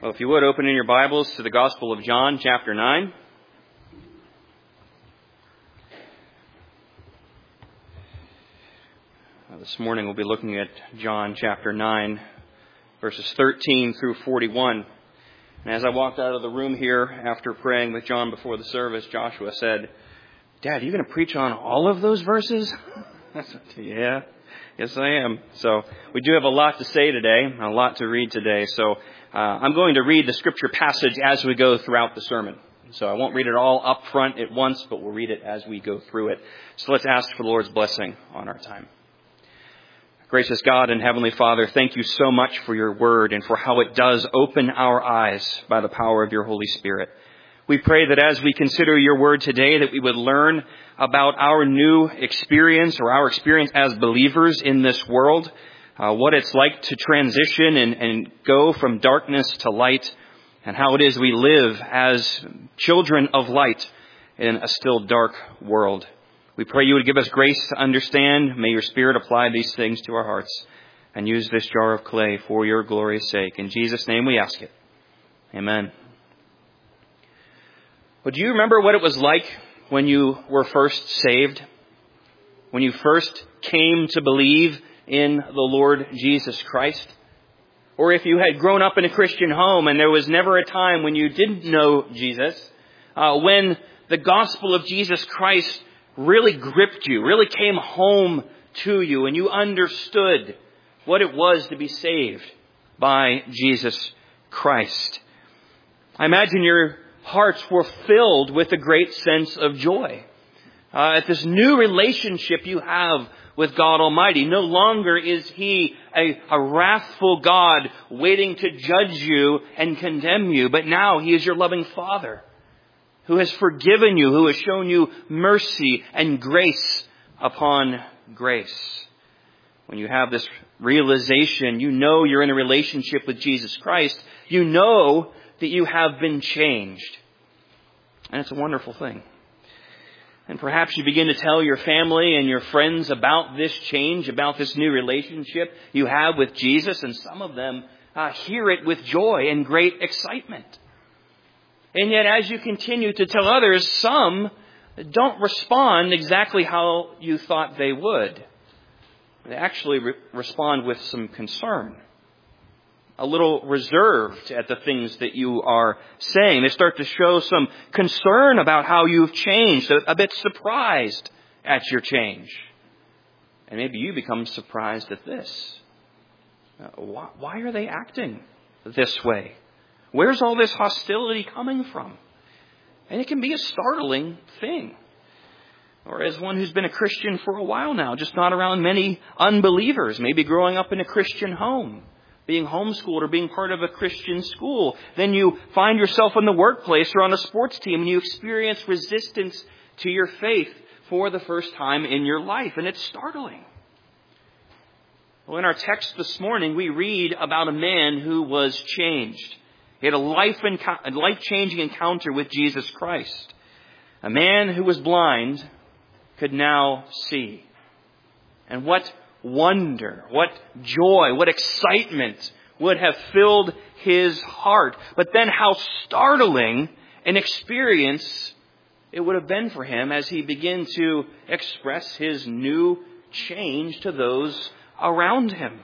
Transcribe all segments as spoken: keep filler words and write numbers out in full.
Well, if you would, open in your Bibles to the Gospel of John, chapter nine. Uh, this morning we'll be looking at John chapter nine, verses thirteen through forty-one. And as I walked out of the room here after praying with John before the service, Joshua said, "Dad, are you going to preach on all of those verses?" I said, "Yeah, yes I am." So we do have a lot to say today, a lot to read today. So uh, I'm going to read the scripture passage as we go throughout the sermon. So I won't read it all up front at once, but we'll read it as we go through it. So let's ask for the Lord's blessing on our time. Gracious God and Heavenly Father, thank you so much for your word and for how it does open our eyes by the power of your Holy Spirit. We pray that as we consider your word today, that we would learn about our new experience or our experience as believers in this world, uh, what it's like to transition and, and go from darkness to light, and how it is we live as children of light in a still dark world. We pray you would give us grace to understand. May your Spirit apply these things to our hearts and use this jar of clay for your glory's sake. In Jesus' name we ask it. Amen. But do you remember what it was like when you were first saved? When you first came to believe in the Lord Jesus Christ? Or if you had grown up in a Christian home and there was never a time when you didn't know Jesus, uh, when the gospel of Jesus Christ really gripped you, really came home to you, and you understood what it was to be saved by Jesus Christ. I imagine your hearts were filled with a great sense of joy uh, at this new relationship you have with God Almighty. No longer is He a, a wrathful God waiting to judge you and condemn you, but now He is your loving Father who has forgiven you, who has shown you mercy and grace upon grace. When you have this realization, you know you're in a relationship with Jesus Christ. You know that you have been changed. And it's a wonderful thing. And perhaps you begin to tell your family and your friends about this change, about this new relationship you have with Jesus. And some of them uh, hear it with joy and great excitement. And yet as you continue to tell others, some don't respond exactly how you thought they would. They actually re- respond with some concern. A little reserved at the things that you are saying. They start to show some concern about how you've changed, a, a bit surprised at your change. And maybe you become surprised at this. Uh, why, why are they acting this way? Where's all this hostility coming from? And it can be a startling thing. Or as one who's been a Christian for a while now, just not around many unbelievers, maybe growing up in a Christian home, being homeschooled or being part of a Christian school. Then you find yourself in the workplace or on a sports team and you experience resistance to your faith for the first time in your life. And it's startling. Well, in our text this morning, we read about a man who was changed. He had a life enco- a life-changing encounter with Jesus Christ. A man who was blind could now see. And what wonder, what joy, what excitement would have filled his heart. But then how startling an experience it would have been for him as he began to express his new change to those around him.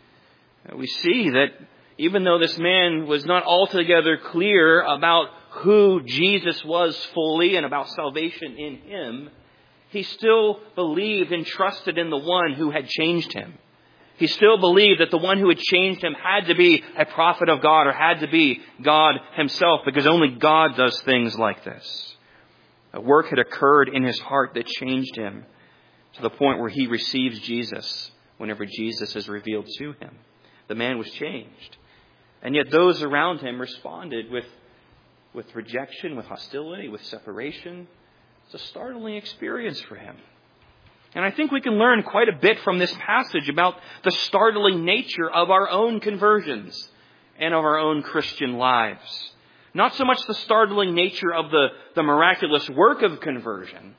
We see that even though this man was not altogether clear about who Jesus was fully and about salvation in him, he still believed and trusted in the one who had changed him. He still believed that the one who had changed him had to be a prophet of God or had to be God himself, because only God does things like this. A work had occurred in his heart that changed him to the point where he receives Jesus whenever Jesus is revealed to him. The man was changed. And yet those around him responded with, with rejection, with hostility, with separation. It's a startling experience for him. And I think we can learn quite a bit from this passage about the startling nature of our own conversions and of our own Christian lives. Not so much the startling nature of the, the miraculous work of conversion,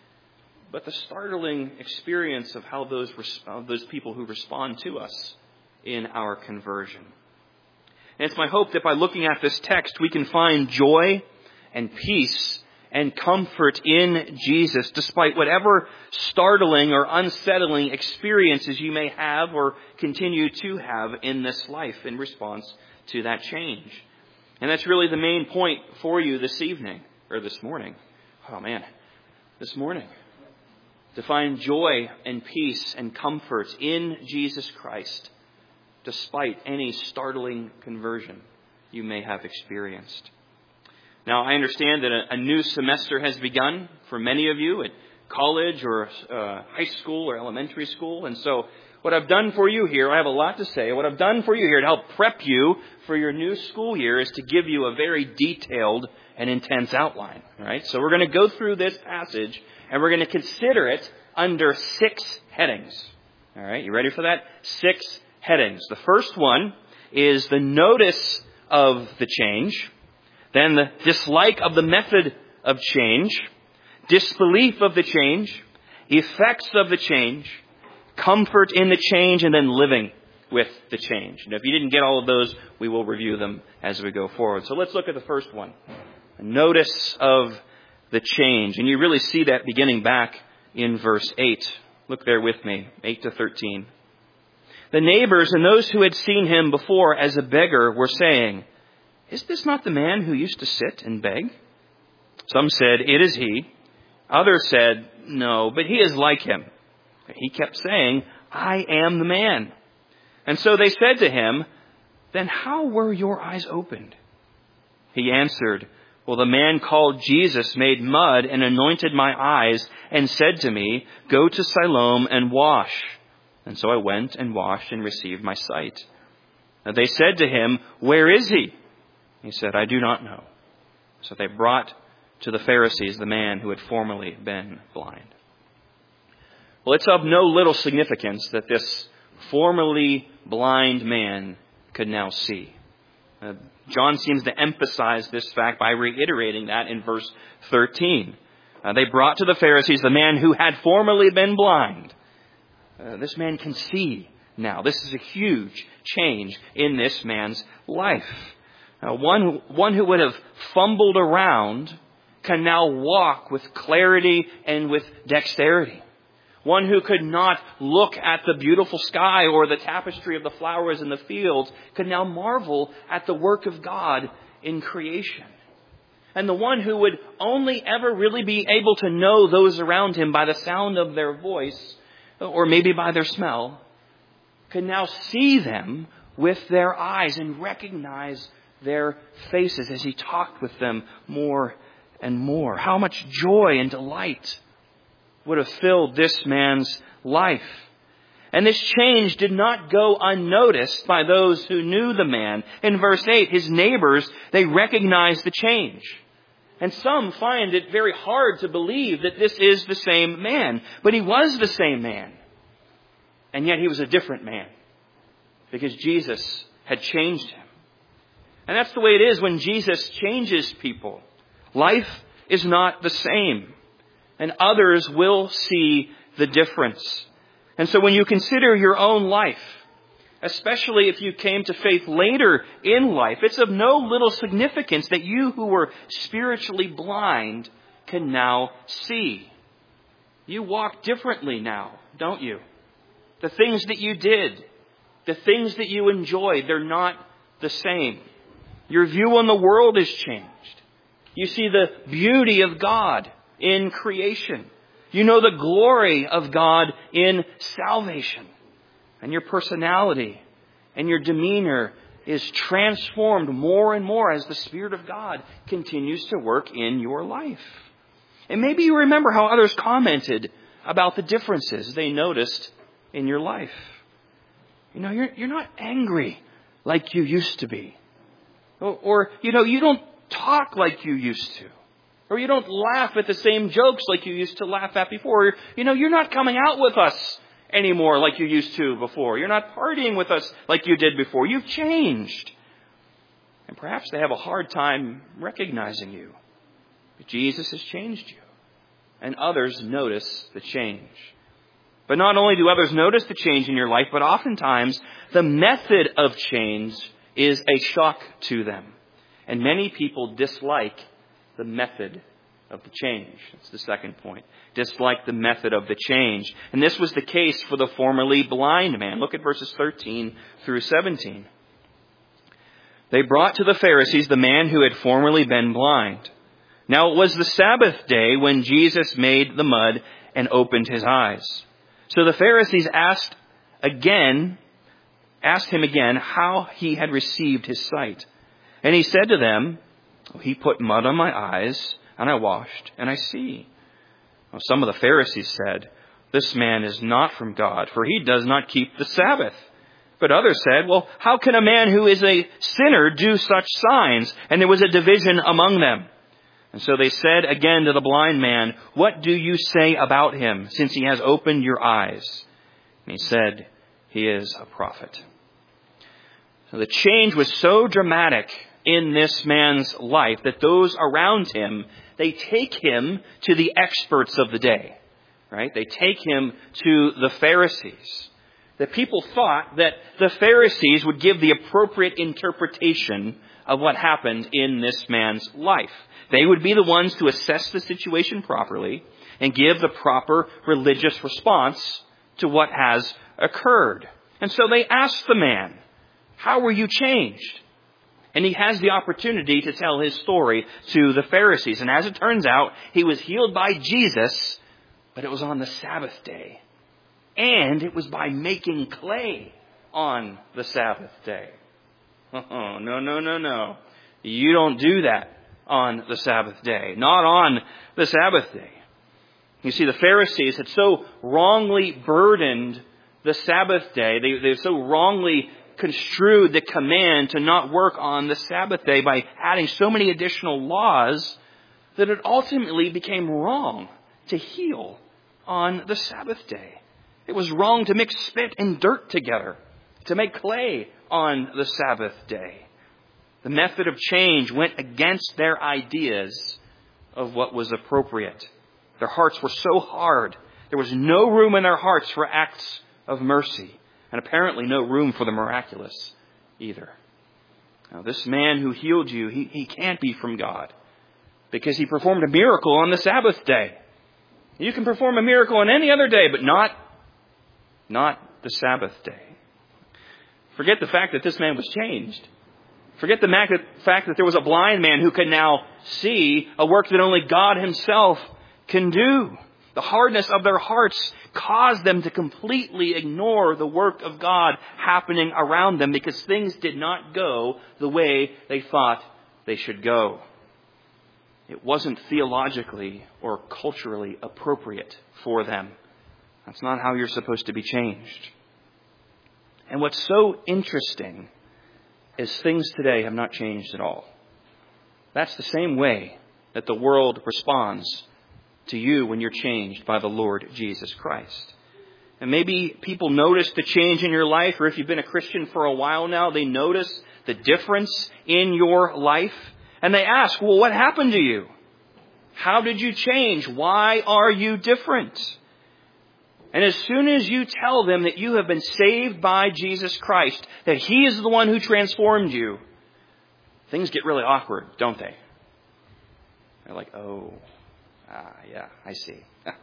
but the startling experience of how those, of those people who respond to us in our conversion. And it's my hope that by looking at this text, we can find joy and peace and comfort in Jesus, despite whatever startling or unsettling experiences you may have or continue to have in this life in response to that change. And that's really the main point for you this evening, or this morning. Oh man, this morning. To find joy and peace and comfort in Jesus Christ, despite any startling conversion you may have experienced. Now, I understand that a, a new semester has begun for many of you at college or uh, high school or elementary school. And so what I've done for you here, I have a lot to say. What I've done for you here to help prep you for your new school year is to give you a very detailed and intense outline. Right? So we're going to go through this passage and we're going to consider it under six headings. All right, you ready for that? Six headings. The first one is the notice of the change. Then the dislike of the method of change, disbelief of the change, effects of the change, comfort in the change, and then living with the change. And if you didn't get all of those, we will review them as we go forward. So let's look at the first one. Notice of the change. And you really see that beginning back in verse eight. Look there with me, eight to thirteen. The neighbors and those who had seen him before as a beggar were saying, "Is this not the man who used to sit and beg?" Some said, "It is he." Others said, "No, but he is like him." He kept saying, "I am the man." And so they said to him, "Then how were your eyes opened?" He answered, "Well, the man called Jesus made mud and anointed my eyes and said to me, 'Go to Siloam and wash.' And so I went and washed and received my sight." And they said to him, "Where is he?" He said, "I do not know." So they brought to the Pharisees the man who had formerly been blind. Well, it's of no little significance that this formerly blind man could now see. Uh, John seems to emphasize this fact by reiterating that in verse thirteen. Uh, they brought to the Pharisees the man who had formerly been blind. Uh, this man can see now. This is a huge change in this man's life. Uh, one, one who would have fumbled around can now walk with clarity and with dexterity. One who could not look at the beautiful sky or the tapestry of the flowers in the fields could now marvel at the work of God in creation. And the one who would only ever really be able to know those around him by the sound of their voice, or maybe by their smell, could now see them with their eyes and recognize their faces as he talked with them more and more. How much joy and delight would have filled this man's life. And this change did not go unnoticed by those who knew the man. In verse eight, his neighbors, they recognized the change. And some find it very hard to believe that this is the same man. But he was the same man. And yet he was a different man. Because Jesus had changed him. And that's the way it is when Jesus changes people. Life is not the same. And others will see the difference. And so when you consider your own life, especially if you came to faith later in life, it's of no little significance that you who were spiritually blind can now see. You walk differently now, don't you? The things that you did, the things that you enjoyed, they're not the same. Your view on the world has changed. You see the beauty of God in creation. You know the glory of God in salvation. And your personality and your demeanor is transformed more and more as the Spirit of God continues to work in your life. And maybe you remember how others commented about the differences they noticed in your life. You know, you're, you're not angry like you used to be. Or, or, you know, you don't talk like you used to. Or you don't laugh at the same jokes like you used to laugh at before. You know, you're not coming out with us anymore like you used to before. You're not partying with us like you did before. You've changed. And perhaps they have a hard time recognizing you. But Jesus has changed you. And others notice the change. But not only do others notice the change in your life, but oftentimes the method of change is a shock to them. And many people dislike the method of the change. That's the second point. Dislike the method of the change. And this was the case for the formerly blind man. Look at verses thirteen through seventeen. They brought to the Pharisees the man who had formerly been blind. Now it was the Sabbath day when Jesus made the mud and opened his eyes. So the Pharisees asked again, asked him again how he had received his sight. And he said to them, he put mud on my eyes, and I washed, and I see. Well, some of the Pharisees said, this man is not from God, for he does not keep the Sabbath. But others said, well, how can a man who is a sinner do such signs? And there was a division among them. And so they said again to the blind man, what do you say about him, since he has opened your eyes? And he said, he is a prophet. So the change was so dramatic in this man's life that those around him, they take him to the experts of the day, right? They take him to the Pharisees. The people thought that the Pharisees would give the appropriate interpretation of what happened in this man's life. They would be the ones to assess the situation properly and give the proper religious response to what has occurred. And so they asked the man, how were you changed? And he has the opportunity to tell his story to the Pharisees. And as it turns out, he was healed by Jesus, but it was on the Sabbath day. And it was by making clay on the Sabbath day. Oh, no, no, no, no. You don't do that on the Sabbath day. Not on the Sabbath day. You see, the Pharisees had so wrongly burdened the Sabbath day. They, they so wrongly construed the command to not work on the Sabbath day by adding so many additional laws that it ultimately became wrong to heal on the Sabbath day. It was wrong to mix spit and dirt together, to make clay on the Sabbath day. The method of change went against their ideas of what was appropriate. Their hearts were so hard. There was no room in their hearts for acts of mercy. And apparently no room for the miraculous either. Now, this man who healed you, he, he can't be from God because he performed a miracle on the Sabbath day. You can perform a miracle on any other day, but not, not the Sabbath day. Forget the fact that this man was changed. Forget the fact that there was a blind man who could now see, a work that only God himself can do. The hardness of their hearts caused them to completely ignore the work of God happening around them because things did not go the way they thought they should go. It wasn't theologically or culturally appropriate for them. That's not how you're supposed to be changed. And what's so interesting is things today have not changed at all. That's the same way that the world responds to you when you're changed by the Lord Jesus Christ. And maybe people notice the change in your life, or if you've been a Christian for a while now, they notice the difference in your life. And they ask, well, what happened to you? How did you change? Why are you different? And as soon as you tell them that you have been saved by Jesus Christ, that He is the one who transformed you, things get really awkward, don't they? They're like, oh, ah, yeah, I see.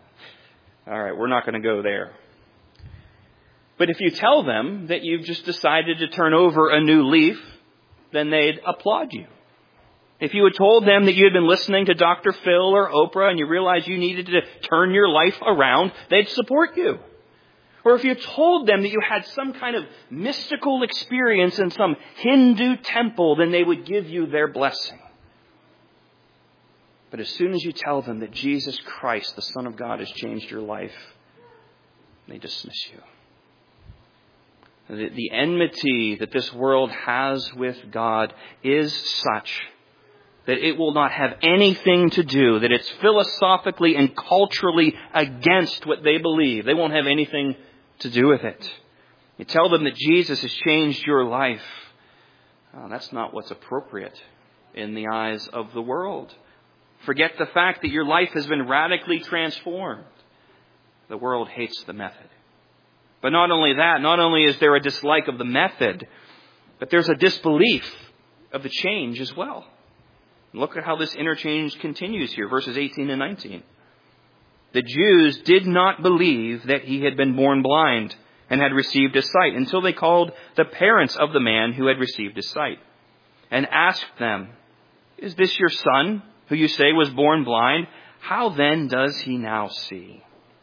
All right, we're not going to go there. But if you tell them that you've just decided to turn over a new leaf, then they'd applaud you. If you had told them that you had been listening to Doctor Phil or Oprah and you realized you needed to turn your life around, they'd support you. Or if you told them that you had some kind of mystical experience in some Hindu temple, then they would give you their blessing. But as soon as you tell them that Jesus Christ, the Son of God, has changed your life, they dismiss you. The, the enmity that this world has with God is such that it will not have anything to do, that it's philosophically and culturally against what they believe. They won't have anything to do with it. You tell them that Jesus has changed your life. Oh, that's not what's appropriate in the eyes of the world. Forget the fact that your life has been radically transformed. The world hates the method. But not only that, not only is there a dislike of the method, But there's a disbelief of the change as well. Look at how this interchange continues here, verses eighteen and nineteen. The Jews did not believe that he had been born blind and had received his sight until they called the parents of the man who had received his sight and asked them, "Is this your son, who you say was born blind? How then does he now see?"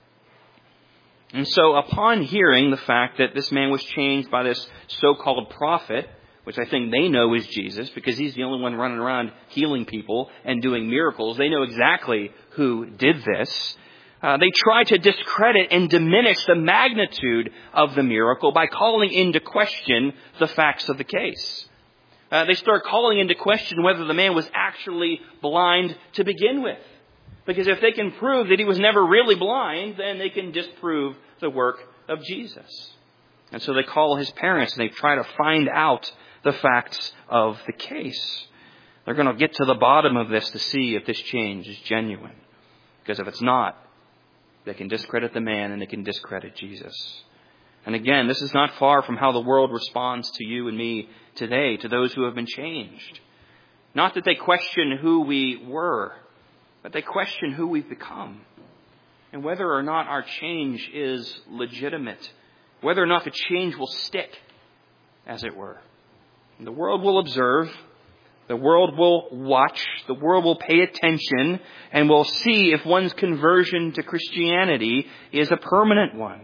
And so upon hearing the fact that this man was changed by this so-called prophet, which I think they know is Jesus because he's the only one running around healing people and doing miracles. They know exactly who did this. Uh, they try to discredit and diminish the magnitude of the miracle by calling into question the facts of the case. Uh, they start calling into question whether the man was actually blind to begin with. Because if they can prove that he was never really blind, then they can disprove the work of Jesus. And so they call his parents and they try to find out the facts of the case. They're going to get to the bottom of this to see if this change is genuine. Because if it's not, they can discredit the man and they can discredit Jesus. And again, this is not far from how the world responds to you and me today, to those who have been changed. Not that they question who we were, but they question who we've become. And whether or not our change is legitimate. Whether or not the change will stick, as it were. And the world will observe. The world will watch. The world will pay attention. And will see if one's conversion to Christianity is a permanent one.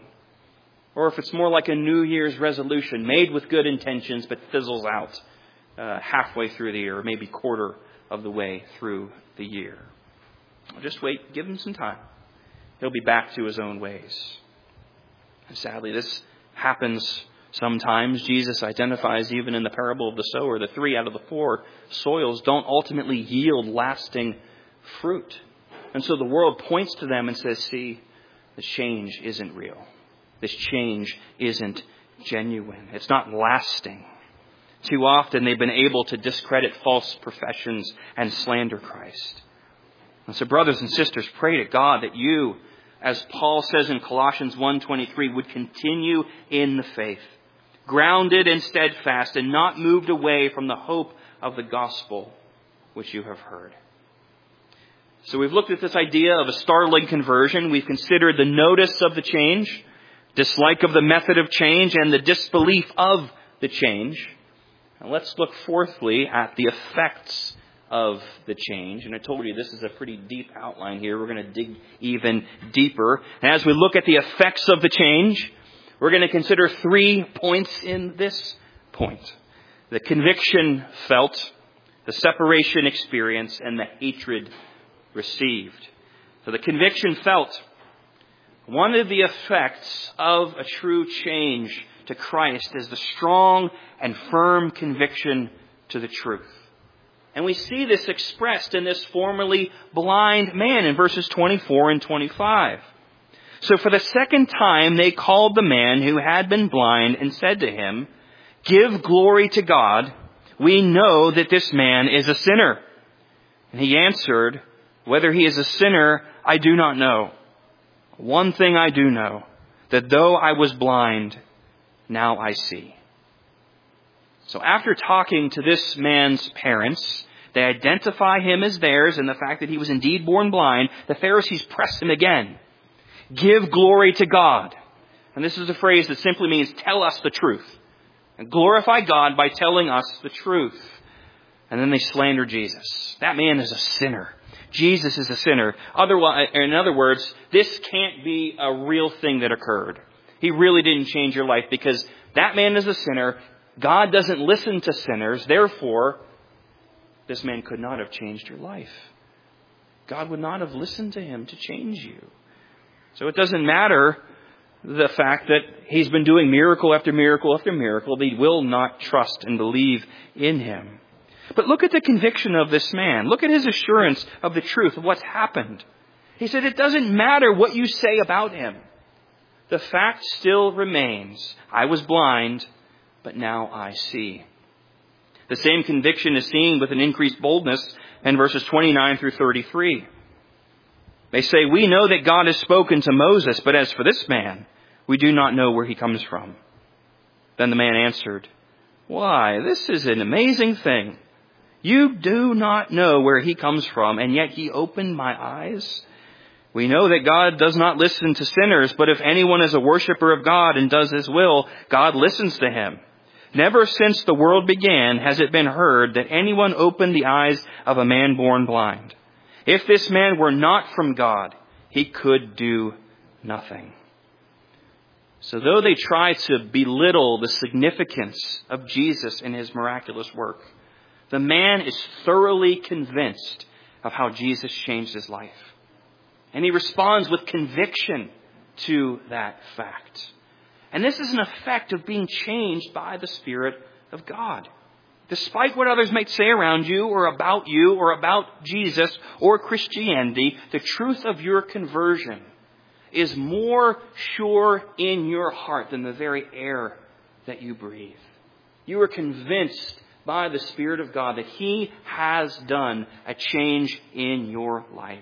Or if it's more like a New Year's resolution made with good intentions but fizzles out uh, halfway through the year or maybe quarter of the way through the year. Just wait. Give him some time. He'll be back to his own ways. And sadly, this happens sometimes. Jesus identifies even in the parable of the sower, the three out of the four soils don't ultimately yield lasting fruit. And so the world points to them and says, see, the change isn't real. This change isn't genuine. It's not lasting. Too often they've been able to discredit false professions and slander Christ. And so brothers and sisters, pray to God that you, as Paul says in Colossians one twenty-three, would continue in the faith, grounded and steadfast, and not moved away from the hope of the gospel which you have heard. So we've looked at this idea of a startling conversion. We've considered the notice of the change, dislike of the method of change, and the disbelief of the change. And let's look fourthly at the effects of the change. And I told you this is a pretty deep outline here. We're going to dig even deeper. And as we look at the effects of the change, we're going to consider three points in this point. The conviction felt, the separation experienced, and the hatred received. So the conviction felt. One of the effects of a true change to Christ is the strong and firm conviction to the truth. And we see this expressed in this formerly blind man in verses twenty-four and twenty-five. So for the second time they called the man who had been blind and said to him, "Give glory to God. We know that this man is a sinner." And he answered, "Whether he is a sinner, I do not know. One thing I do know, that though I was blind, now I see." So after talking to this man's parents, they identify him as theirs and the fact that he was indeed born blind. The Pharisees press him again. Give glory to God. And this is a phrase that simply means tell us the truth. And glorify God by telling us the truth. And then they slander Jesus. That man is a sinner. Jesus is a sinner. Otherwise, in other words, this can't be a real thing that occurred. He really didn't change your life because that man is a sinner. God doesn't listen to sinners. Therefore, this man could not have changed your life. God would not have listened to him to change you. So it doesn't matter the fact that he's been doing miracle after miracle after miracle. They will not trust and believe in him. But look at the conviction of this man. Look at his assurance of the truth of what's happened. He said, it doesn't matter what you say about him. The fact still remains. I was blind, but now I see. The same conviction is seen with an increased boldness in verses twenty-nine through thirty-three. They say, we know that God has spoken to Moses, but as for this man, we do not know where he comes from. Then the man answered, Why, this is an amazing thing. You do not know where he comes from, and yet he opened my eyes. We know that God does not listen to sinners, but if anyone is a worshiper of God and does his will, God listens to him. Never since the world began has it been heard that anyone opened the eyes of a man born blind. If this man were not from God, he could do nothing. So though they try to belittle the significance of Jesus and his miraculous work, the man is thoroughly convinced of how Jesus changed his life. And he responds with conviction to that fact. And this is an effect of being changed by the Spirit of God. Despite what others might say around you or about you or about Jesus or Christianity, the truth of your conversion is more sure in your heart than the very air that you breathe. You are convinced by the Spirit of God that He has done a change in your life.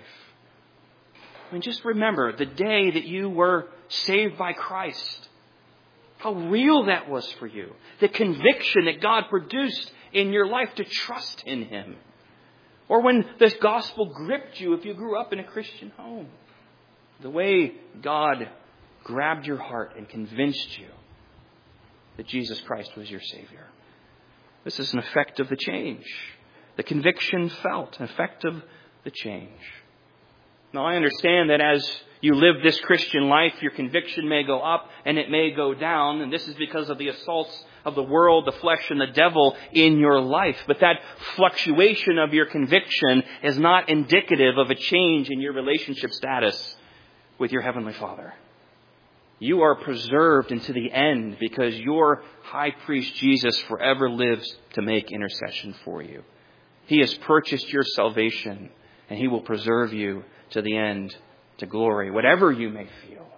I mean, just remember the day that you were saved by Christ. How real that was for you. The conviction that God produced in your life to trust in Him. Or when this gospel gripped you if you grew up in a Christian home. The way God grabbed your heart and convinced you that Jesus Christ was your Savior. This is an effect of the change. The conviction felt, an effect of the change. Now, I understand that as you live this Christian life, your conviction may go up and it may go down. And this is because of the assaults of the world, the flesh, and the devil in your life. But that fluctuation of your conviction is not indicative of a change in your relationship status with your Heavenly Father. You are preserved unto the end because your high priest Jesus forever lives to make intercession for you. He has purchased your salvation and He will preserve you to the end, to glory, whatever you may feel.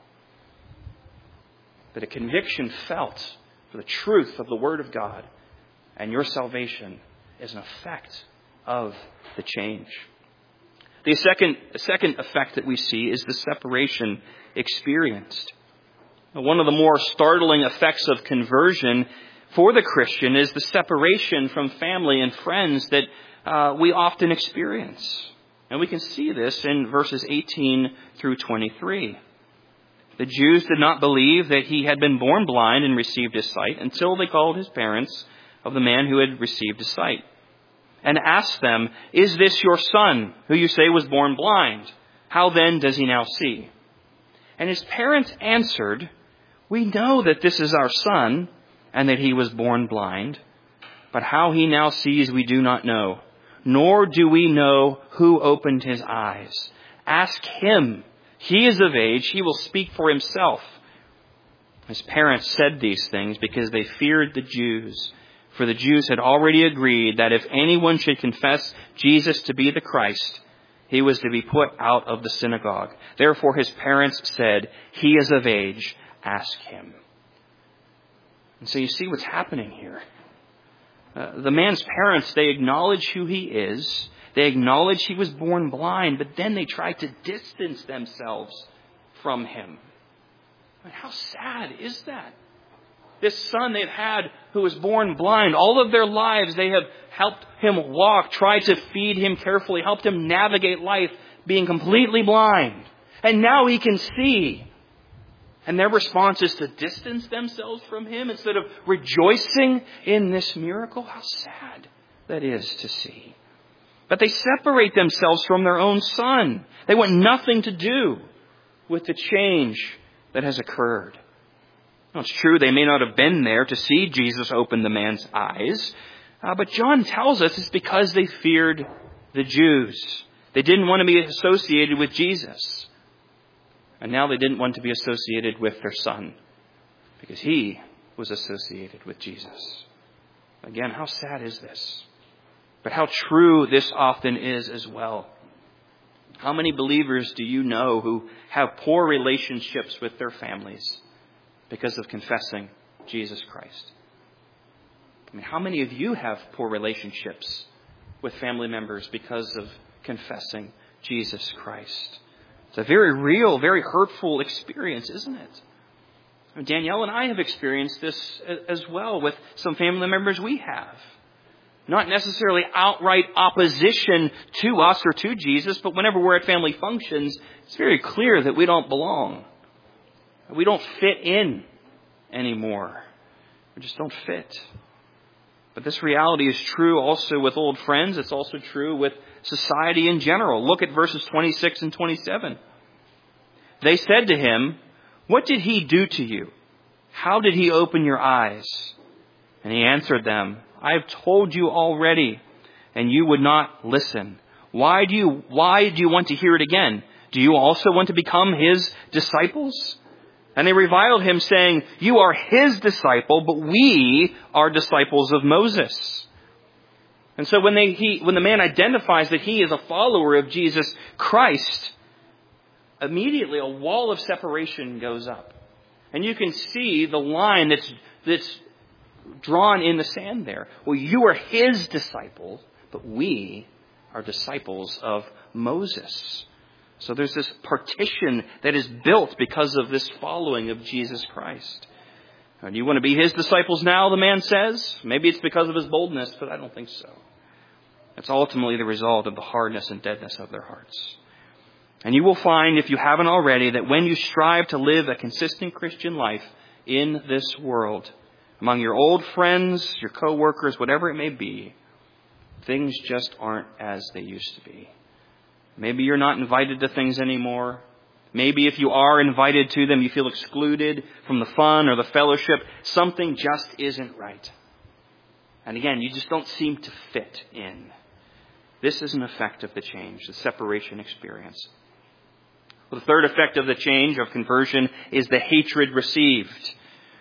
But a conviction felt for the truth of the Word of God and your salvation is an effect of the change. The second, the second effect that we see is the separation experienced. One of the more startling effects of conversion for the Christian is the separation from family and friends that uh, we often experience. And we can see this in verses eighteen through twenty-three. The Jews did not believe that he had been born blind and received his sight until they called his parents of the man who had received his sight and asked them, "Is this your son, who you say was born blind? How then does he now see?" And his parents answered, "We know that this is our son and that he was born blind, but how he now sees we do not know. Nor do we know who opened his eyes. Ask him. He is of age. He will speak for himself." His parents said these things because they feared the Jews. For the Jews had already agreed that if anyone should confess Jesus to be the Christ, he was to be put out of the synagogue. Therefore his parents said, "He is of age. Ask him." And so you see what's happening here. Uh, the man's parents, they acknowledge who he is. They acknowledge he was born blind, but then they try to distance themselves from him. I mean, how sad is that? This son they've had who was born blind, all of their lives they have helped him walk, tried to feed him carefully, helped him navigate life being completely blind. And now he can see. And their response is to distance themselves from him instead of rejoicing in this miracle. How sad that is to see. But they separate themselves from their own son. They want nothing to do with the change that has occurred. Now, it's true they may not have been there to see Jesus open the man's eyes. Uh, but John tells us it's because they feared the Jews. They didn't want to be associated with Jesus. And now they didn't want to be associated with their son because he was associated with Jesus. Again, how sad is this? But how true this often is as well. How many believers do you know who have poor relationships with their families because of confessing Jesus Christ? I mean, how many of you have poor relationships with family members because of confessing Jesus Christ? It's a very real, very hurtful experience, isn't it? Danielle and I have experienced this as well with some family members we have. Not necessarily outright opposition to us or to Jesus, but whenever we're at family functions, it's very clear that we don't belong. We don't fit in anymore. We just don't fit. But this reality is true also with old friends. It's also true with society in general. Look at verses twenty-six and twenty-seven. They said to him, "What did he do to you? How did he open your eyes?" And he answered them, "I have told you already, and you would not listen. Why do you, why do you want to hear it again? Do you also want to become his disciples?" And they reviled him, saying, "You are his disciple, but we are disciples of Moses." And so when they, he, when the man identifies that he is a follower of Jesus Christ, immediately a wall of separation goes up. And you can see the line that's, that's drawn in the sand there. Well, you are his disciples, but we are disciples of Moses. So there's this partition that is built because of this following of Jesus Christ. Do you want to be his disciples now, the man says? Maybe it's because of his boldness, but I don't think so. It's ultimately the result of the hardness and deadness of their hearts. And you will find, if you haven't already, that when you strive to live a consistent Christian life in this world, among your old friends, your co-workers, whatever it may be, things just aren't as they used to be. Maybe you're not invited to things anymore. Maybe if you are invited to them, you feel excluded from the fun or the fellowship. Something just isn't right. And again, you just don't seem to fit in. This is an effect of the change, the separation experience. Well, the third effect of the change of conversion is the hatred received.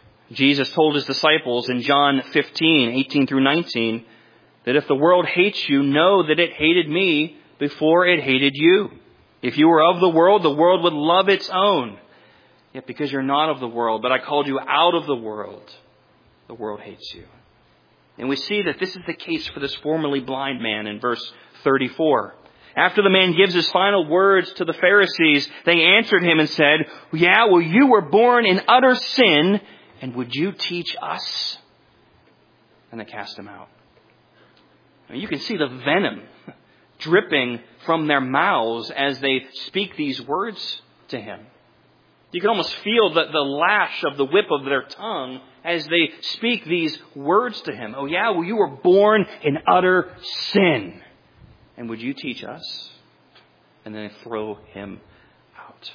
Jesus told his disciples in John fifteen, eighteen through nineteen, that if the world hates you, know that it hated me before it hated you. If you were of the world, the world would love its own. Yet because you're not of the world, but I called you out of the world, the world hates you. And we see that this is the case for this formerly blind man in verse thirty-four. After the man gives his final words to the Pharisees, they answered him and said, "Yeah, well, you were born in utter sin, and would you teach us?" And they cast him out. And you can see the venom dripping from their mouths as they speak these words to him. You can almost feel the, the lash of the whip of their tongue as they speak these words to him. "Oh yeah, well, you were born in utter sin. And would you teach us?" And then they throw him out.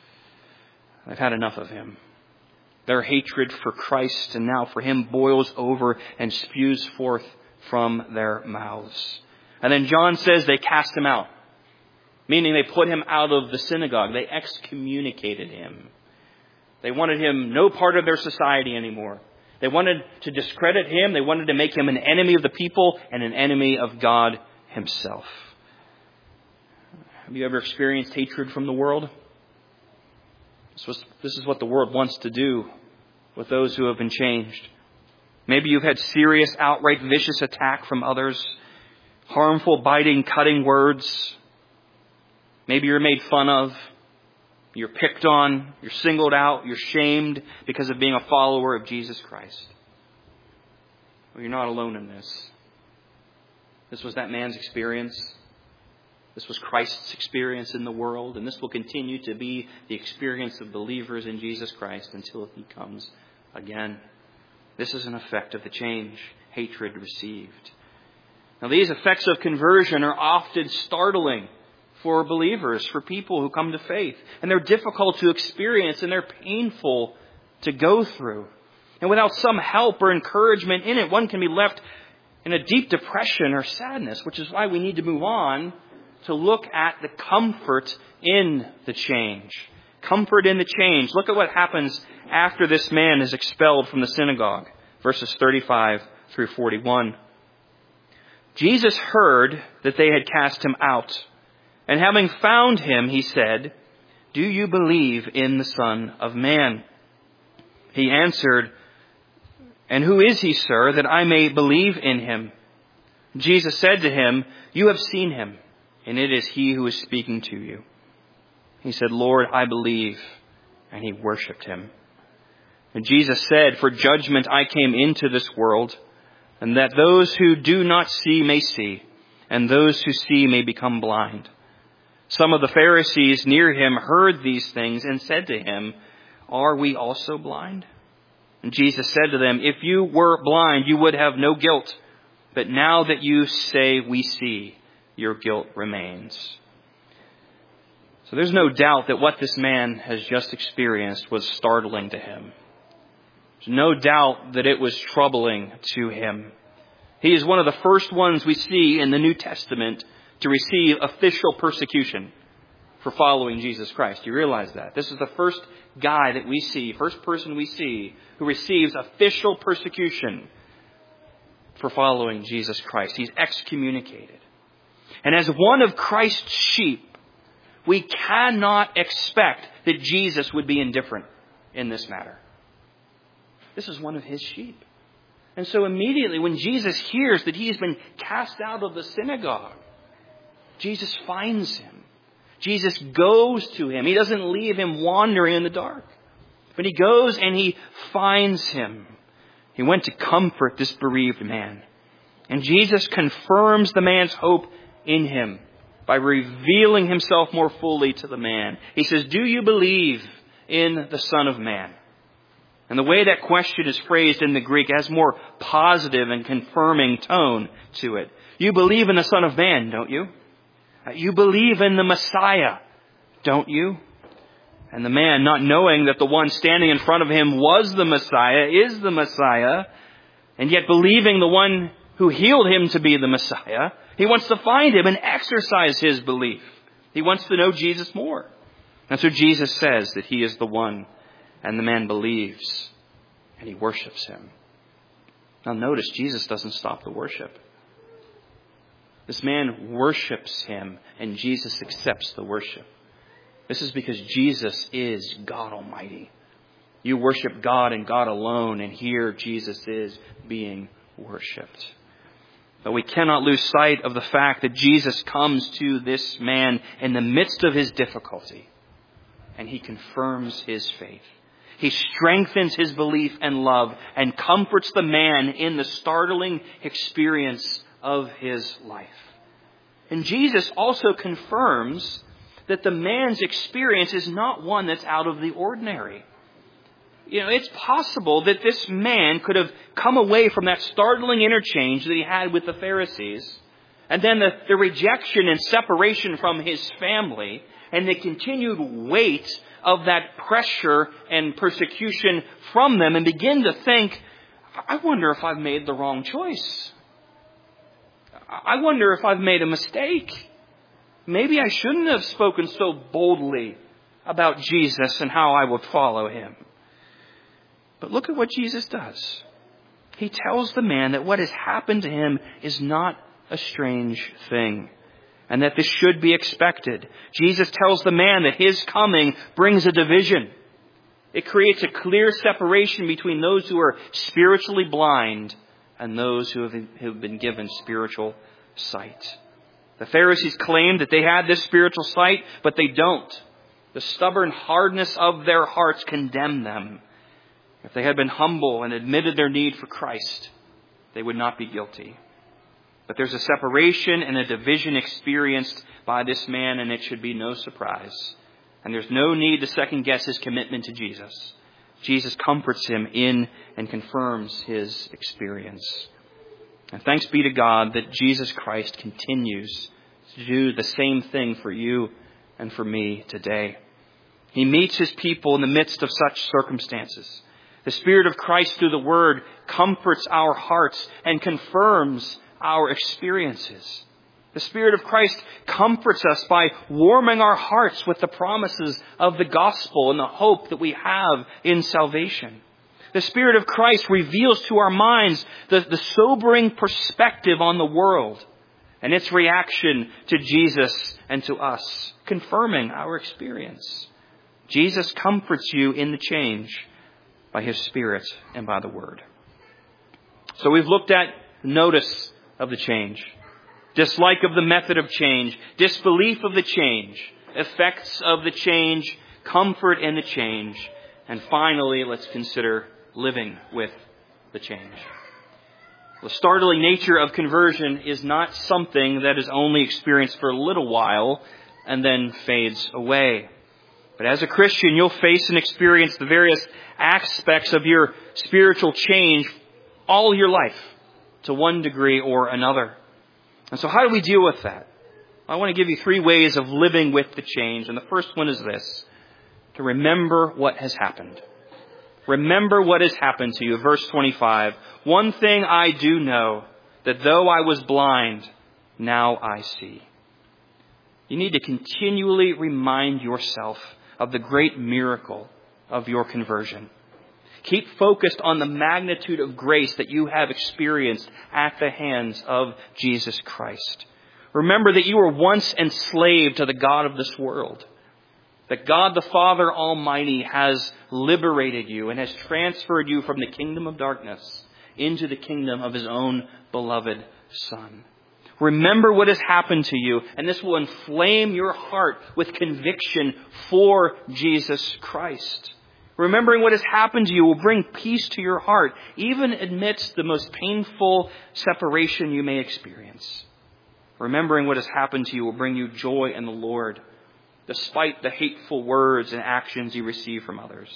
I've had enough of him. Their hatred for Christ and now for him boils over and spews forth from their mouths. And then John says they cast him out, meaning they put him out of the synagogue. They excommunicated him. They wanted him no part of their society anymore. They wanted to discredit him. They wanted to make him an enemy of the people and an enemy of God himself. Have you ever experienced hatred from the world? This, was, this is what the world wants to do with those who have been changed. Maybe you've had serious, outright, vicious attack from others. Harmful, biting, cutting words. Maybe you're made fun of. You're picked on. You're singled out. You're shamed because of being a follower of Jesus Christ. Well, you're not alone in this. This was that man's experience. This was Christ's experience in the world. And this will continue to be the experience of believers in Jesus Christ until he comes again. This is an effect of the change, hatred received. Now, these effects of conversion are often startling for believers, for people who come to faith. And they're difficult to experience and they're painful to go through. And without some help or encouragement in it, one can be left in a deep depression or sadness, which is why we need to move on to look at the comfort in the change. Comfort in the change. Look at what happens after this man is expelled from the synagogue. Verses thirty-five through forty-one. Jesus heard that they had cast him out. And having found him, he said, "Do you believe in the Son of Man?" He answered, "And who is he, sir, that I may believe in him?" Jesus said to him, "You have seen him, and it is he who is speaking to you." He said, "Lord, I believe." And he worshipped him. And Jesus said, "For judgment I came into this world, and that those who do not see may see, and those who see may become blind." Some of the Pharisees near him heard these things and said to him, "Are we also blind?" And Jesus said to them, "If you were blind, you would have no guilt. But now that you say we see, your guilt remains." So there's no doubt that what this man has just experienced was startling to him. There's no doubt that it was troubling to him. He is one of the first ones we see in the New Testament to receive official persecution for following Jesus Christ. You realize that? This is the first guy that we see, first person we see, who receives official persecution for following Jesus Christ. He's excommunicated. And as one of Christ's sheep, we cannot expect that Jesus would be indifferent in this matter. This is one of his sheep. And so immediately when Jesus hears that he has been cast out of the synagogue, Jesus finds him. Jesus goes to him. He doesn't leave him wandering in the dark, but he goes and he finds him. He went to comfort this bereaved man. And Jesus confirms the man's hope in him by revealing himself more fully to the man. He says, "Do you believe in the Son of Man?" And the way that question is phrased in the Greek has more positive and confirming tone to it. You believe in the Son of Man, don't you? You believe in the Messiah, don't you? And the man, not knowing that the one standing in front of him was the Messiah, is the Messiah, and yet believing the one who healed him to be the Messiah, he wants to find him and exercise his belief. He wants to know Jesus more. And so Jesus says that he is the one, and the man believes, and he worships him. Now notice, Jesus doesn't stop the worship. This man worships him, and Jesus accepts the worship. This is because Jesus is God Almighty. You worship God and God alone, and here Jesus is being worshipped. But we cannot lose sight of the fact that Jesus comes to this man in the midst of his difficulty, and he confirms his faith. He strengthens his belief and love and comforts the man in the startling experience of his life. And Jesus also confirms that the man's experience is not one that's out of the ordinary. You know, it's possible that this man could have come away from that startling interchange that he had with the Pharisees, and then the, the rejection and separation from his family, and the continued weight of that pressure and persecution from them, and begin to think, I wonder if I've made the wrong choice. I wonder if I've made a mistake. Maybe I shouldn't have spoken so boldly about Jesus and how I would follow him. But look at what Jesus does. He tells the man that what has happened to him is not a strange thing, and that this should be expected. Jesus tells the man that his coming brings a division. It creates a clear separation between those who are spiritually blind and those who have been given spiritual sight. The Pharisees claimed that they had this spiritual sight, but they don't. The stubborn hardness of their hearts condemned them. If they had been humble and admitted their need for Christ, they would not be guilty. But there's a separation and a division experienced by this man, and it should be no surprise. And there's no need to second guess his commitment to Jesus. Jesus comforts him in and confirms his experience. And thanks be to God that Jesus Christ continues to do the same thing for you and for me today. He meets his people in the midst of such circumstances. The Spirit of Christ through the Word comforts our hearts and confirms our experiences. The Spirit of Christ comforts us by warming our hearts with the promises of the gospel and the hope that we have in salvation. The Spirit of Christ reveals to our minds the, the sobering perspective on the world and its reaction to Jesus and to us, confirming our experience. Jesus comforts you in the change by his Spirit and by the Word. So we've looked at notice of the change, dislike of the method of change, disbelief of the change, effects of the change, comfort in the change, And finally, let's consider living with the change. The startling nature of conversion is not something that is only experienced for a little while and then fades away. But as a Christian, you'll face and experience the various aspects of your spiritual change all your life, to one degree or another. And so how do we deal with that? I want to give you three ways of living with the change. And the first one is this: to remember what has happened. Remember what has happened to you. Verse twenty-five, one thing I do know, that though I was blind, now I see. You need to continually remind yourself of the great miracle of your conversion. Keep focused on the magnitude of grace that you have experienced at the hands of Jesus Christ. Remember that you were once enslaved to the god of this world. That God the Father Almighty has liberated you and has transferred you from the kingdom of darkness into the kingdom of His own beloved Son. Remember what has happened to you, and this will inflame your heart with conviction for Jesus Christ. Remembering what has happened to you will bring peace to your heart, even amidst the most painful separation you may experience. Remembering what has happened to you will bring you joy in the Lord, despite the hateful words and actions you receive from others.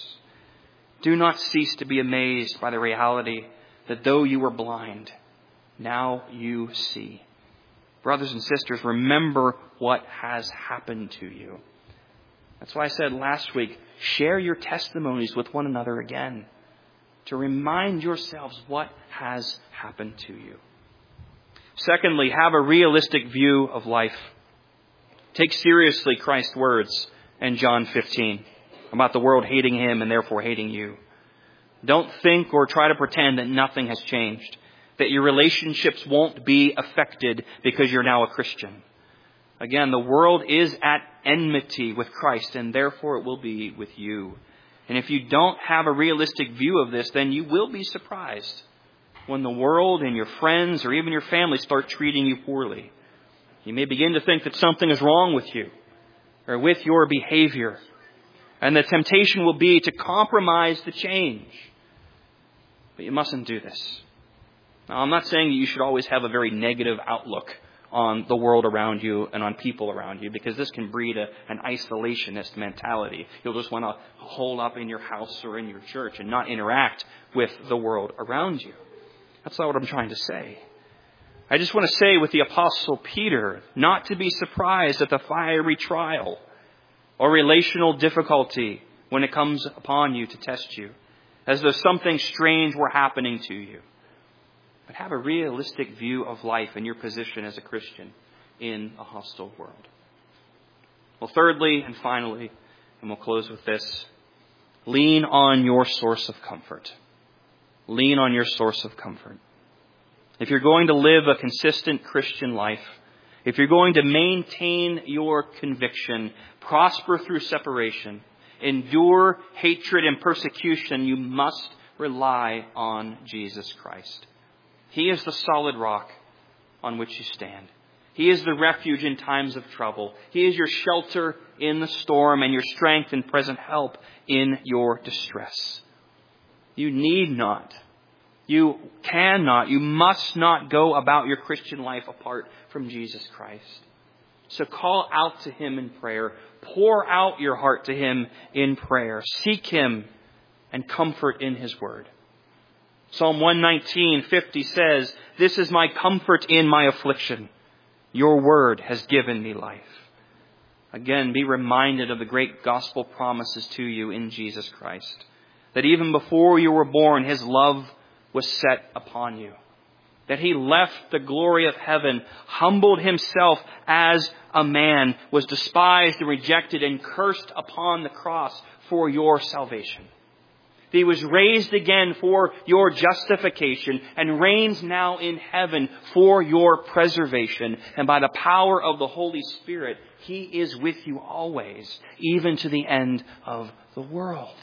Do not cease to be amazed by the reality that though you were blind, now you see. Brothers and sisters, remember what has happened to you. That's why I said last week, share your testimonies with one another again, to remind yourselves what has happened to you. Secondly, have a realistic view of life. Take seriously Christ's words in John fifteen about the world hating Him and therefore hating you. Don't think or try to pretend that nothing has changed, that your relationships won't be affected because you're now a Christian. Again, the world is at enmity with Christ, and therefore it will be with you. And if you don't have a realistic view of this, then you will be surprised when the world and your friends or even your family start treating you poorly. You may begin to think that something is wrong with you or with your behavior. And the temptation will be to compromise the change. But you mustn't do this. Now, I'm not saying that you should always have a very negative outlook on the world around you and on people around you, because this can breed a, an isolationist mentality. You'll just want to hole up in your house or in your church and not interact with the world around you. That's not what I'm trying to say. I just want to say with the Apostle Peter, not to be surprised at the fiery trial or relational difficulty when it comes upon you to test you, as though something strange were happening to you. But have a realistic view of life and your position as a Christian in a hostile world. Well, thirdly and finally, and we'll close with this, lean on your source of comfort. Lean on your source of comfort. If you're going to live a consistent Christian life, if you're going to maintain your conviction, prosper through separation, endure hatred and persecution, you must rely on Jesus Christ. He is the solid rock on which you stand. He is the refuge in times of trouble. He is your shelter in the storm and your strength and present help in your distress. You need not, you cannot, you must not go about your Christian life apart from Jesus Christ. So call out to Him in prayer. Pour out your heart to Him in prayer. Seek Him and comfort in His word. Psalm one nineteen fifty says, "This is my comfort in my affliction. Your word has given me life." Again, be reminded of the great gospel promises to you in Jesus Christ. That even before you were born, His love was set upon you. That He left the glory of heaven, humbled Himself as a man, was despised and rejected and cursed upon the cross for your salvation. He was raised again for your justification and reigns now in heaven for your preservation. And by the power of the Holy Spirit, He is with you always, even to the end of the world.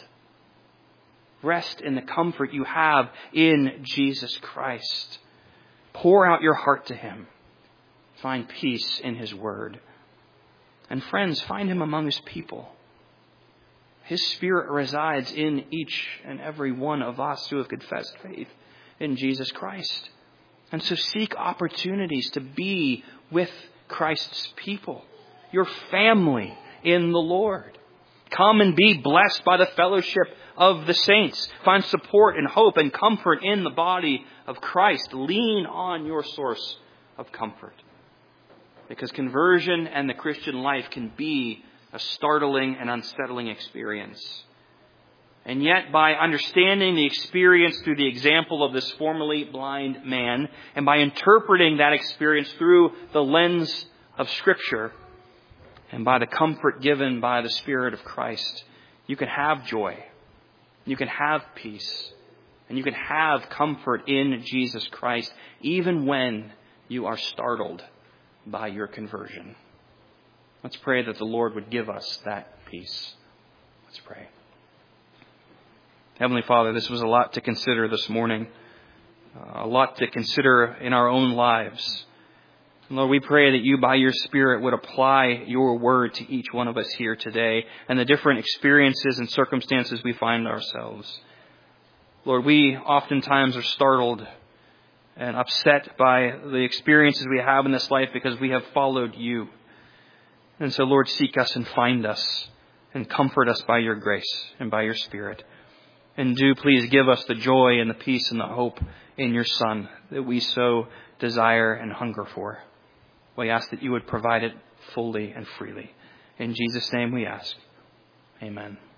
Rest in the comfort you have in Jesus Christ. Pour out your heart to Him. Find peace in His word. And friends, find Him among His people. His Spirit resides in each and every one of us who have confessed faith in Jesus Christ. And so seek opportunities to be with Christ's people, your family in the Lord. Come and be blessed by the fellowship of the saints. Find support and hope and comfort in the body of Christ. Lean on your source of comfort. Because conversion and the Christian life can be a startling and unsettling experience. And yet, by understanding the experience through the example of this formerly blind man, and by interpreting that experience through the lens of Scripture, and by the comfort given by the Spirit of Christ, you can have joy, you can have peace, and you can have comfort in Jesus Christ, even when you are startled by your conversion. Let's pray that the Lord would give us that peace. Let's pray. Heavenly Father, this was a lot to consider this morning, uh, a lot to consider in our own lives. And Lord, we pray that you, by your Spirit, would apply your word to each one of us here today and the different experiences and circumstances we find ourselves. Lord, we oftentimes are startled and upset by the experiences we have in this life because we have followed you. And so, Lord, seek us and find us and comfort us by your grace and by your Spirit. And do please give us the joy and the peace and the hope in your Son that we so desire and hunger for. We ask that you would provide it fully and freely. In Jesus' name we ask. Amen.